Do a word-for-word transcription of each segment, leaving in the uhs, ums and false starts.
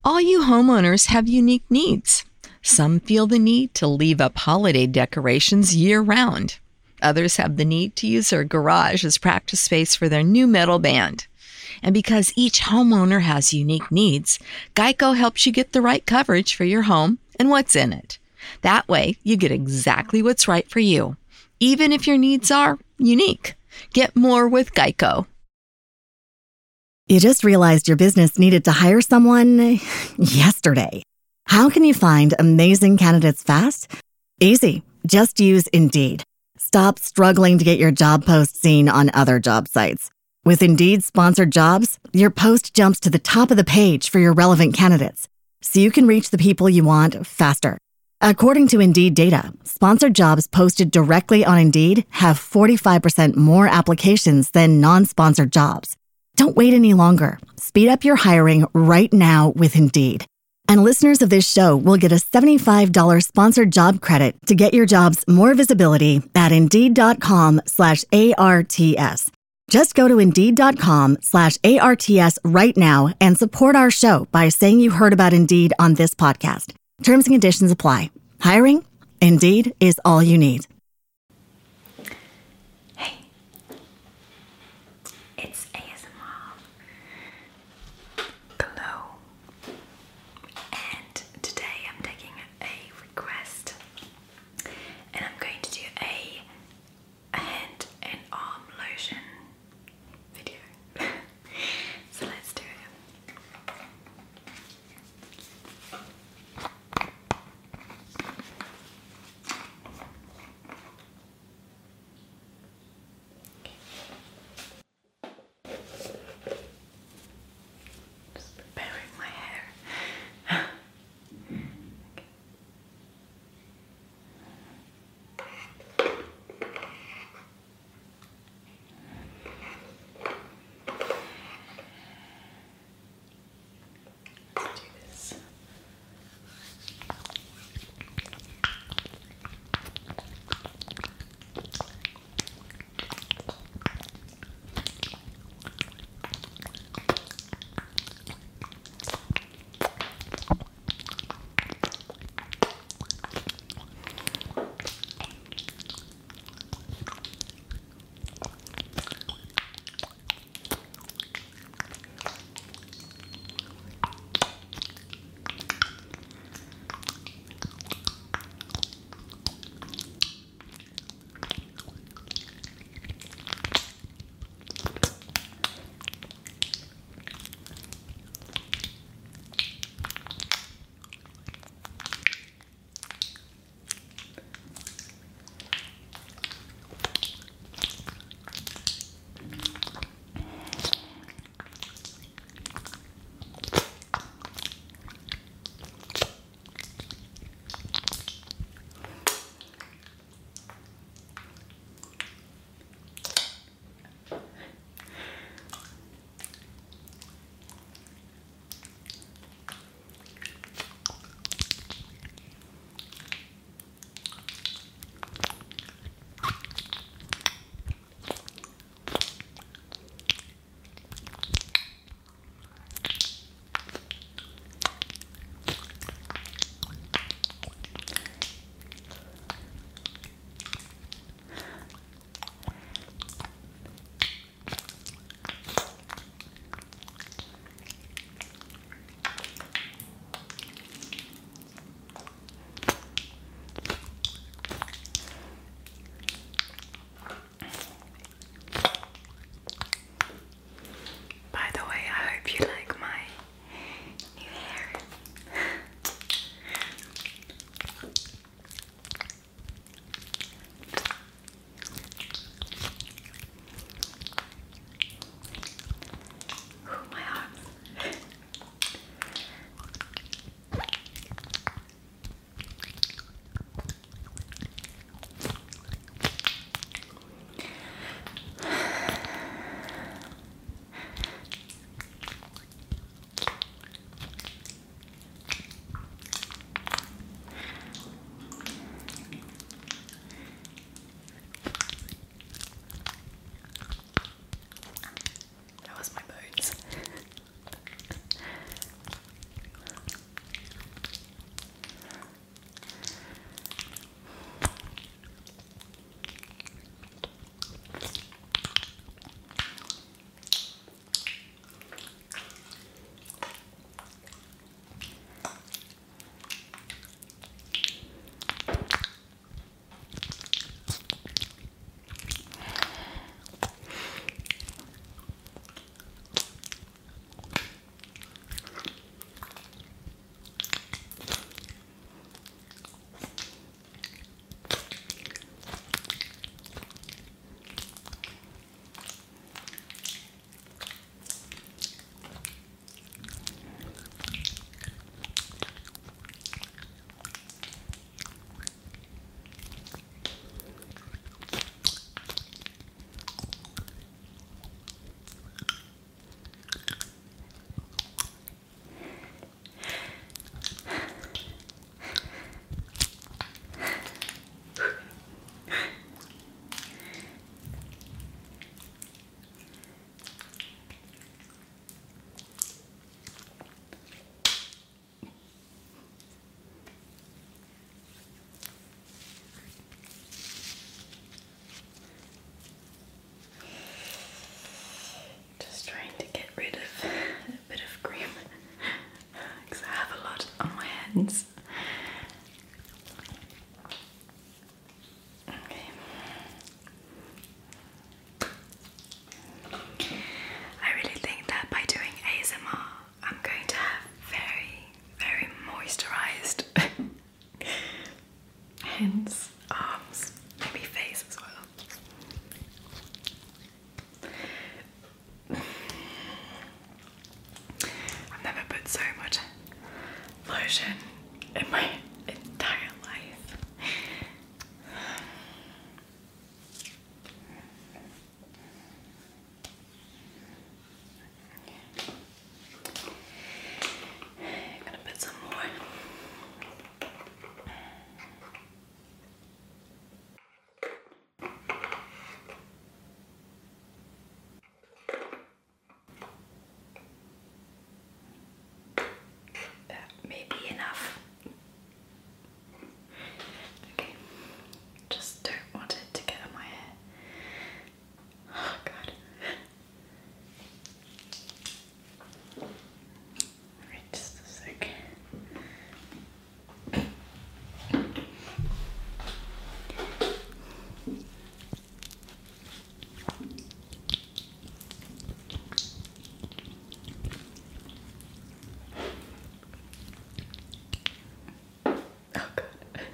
All you homeowners have unique needs. Some feel the need to leave up holiday decorations year-round. Others have the need to use their garage as practice space for their new metal band. And because each homeowner has unique needs, Geico helps you get the right coverage for your home and what's in it. That way, you get exactly what's right for you, even if your needs are unique. Get more with Geico. You just realized your business needed to hire someone yesterday. How can you find amazing candidates fast? Easy. Just use Indeed. Stop struggling to get your job post seen on other job sites. With Indeed sponsored jobs, your post jumps to the top of the page for your relevant candidates, so you can reach the people you want faster. According to Indeed data, sponsored jobs posted directly on Indeed have forty-five percent more applications than non-sponsored jobs. Don't wait any longer. Speed up your hiring right now with Indeed. And listeners of this show will get a seventy-five dollars sponsored job credit to get your jobs more visibility at Indeed.com slash ARTS. Just go to Indeed.com slash ARTS right now and support our show by saying you heard about Indeed on this podcast. Terms and conditions apply. Hiring? Indeed is all you need. Hey, it's A S M R Glow, and today I'm taking a request, and I'm going to do a, a hand and arm lotion video. So let's do it. hands. Okay. I really think that by doing A S M R, I'm going to have very, very moisturized hands, arms, maybe face as well. I've never put so much lotion in my entire life. I'm gonna put some more. That may be enough. Okay, just don't want it to get on my hair. Oh god. Alright, just a sec. Oh god.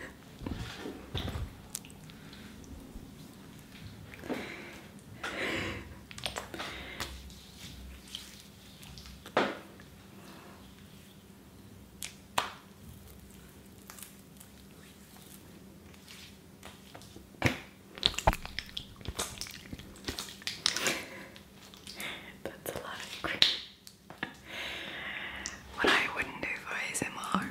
That's a lot of cream. What I wouldn't do for A S M R.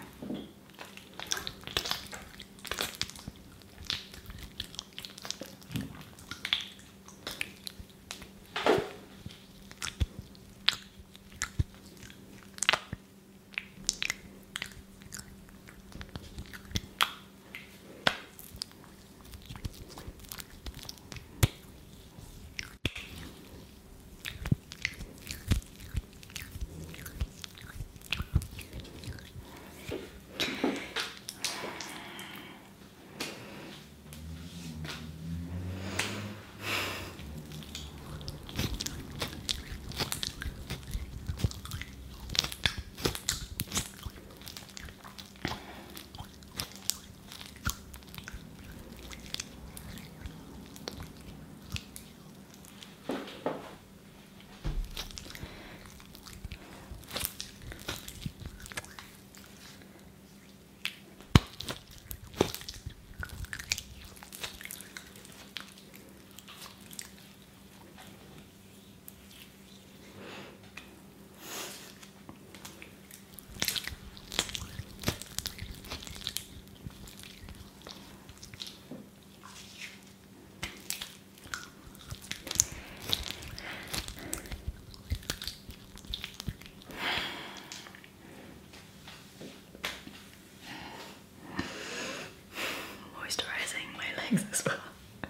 Moisturizing my legs as well.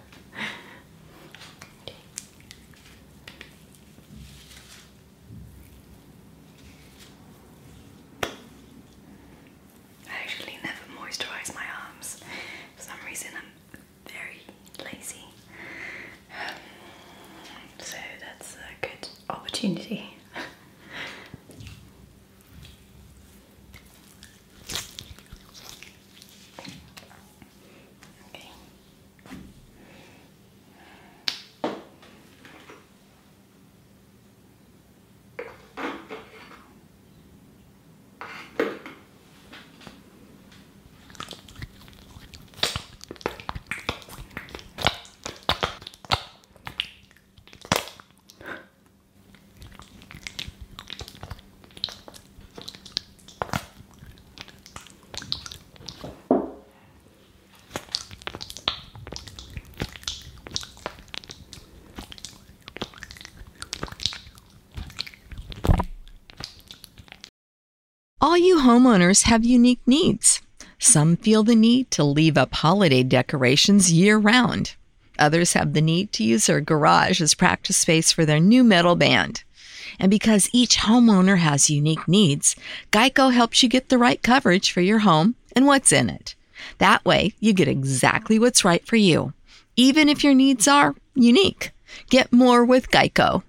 I actually never moisturize my arms. For some reason I'm very lazy. So that's a good opportunity. Okay. All you homeowners have unique needs. Some feel the need to leave up holiday decorations year-round. Others have the need to use their garage as practice space for their new metal band. And because each homeowner has unique needs, Geico helps you get the right coverage for your home and what's in it. That way, you get exactly what's right for you, even if your needs are unique. Get more with Geico.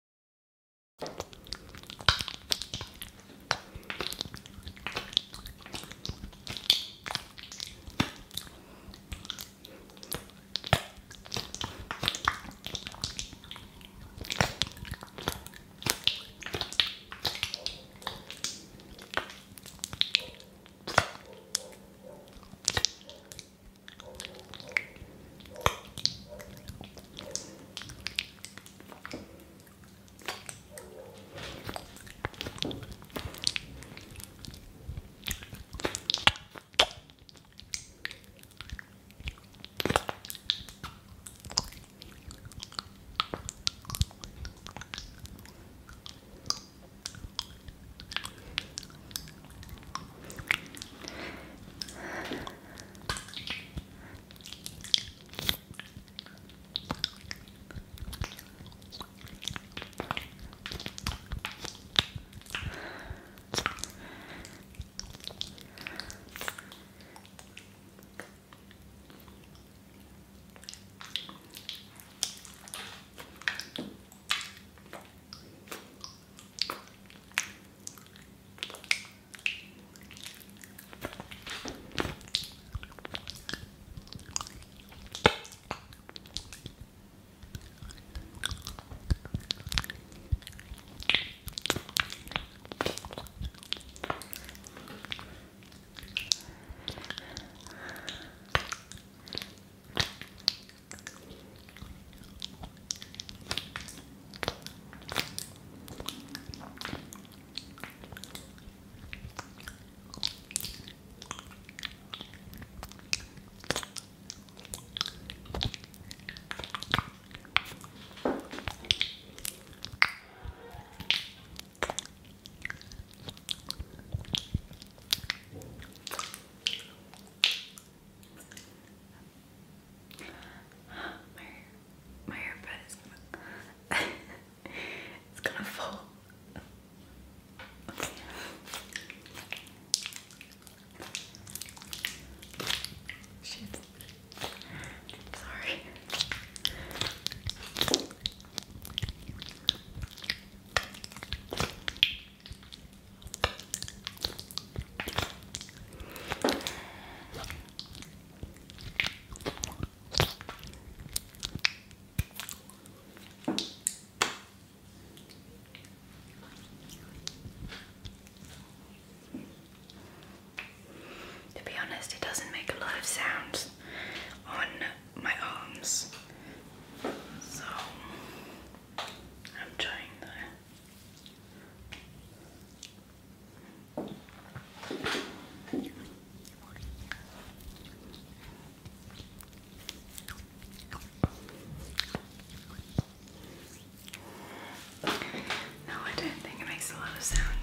Sounds on my arms, so I'm trying that. No, I don't think it makes a lot of sounds.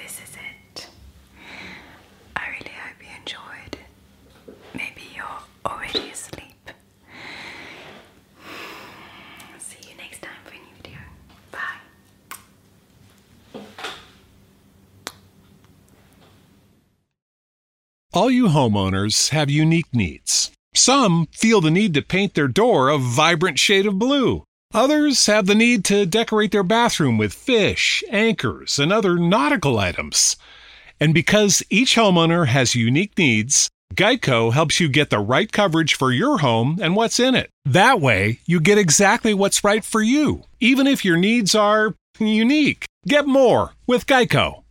this is it. I really hope you enjoyed. Maybe you're already asleep. See you next time for a new video. Bye. All you homeowners have unique needs. Some feel the need to paint their door a vibrant shade of blue. Others have the need to decorate their bathroom with fish, anchors, and other nautical items. And because each homeowner has unique needs, Geico helps you get the right coverage for your home and what's in it. That way, you get exactly what's right for you, even if your needs are unique. Get more with Geico.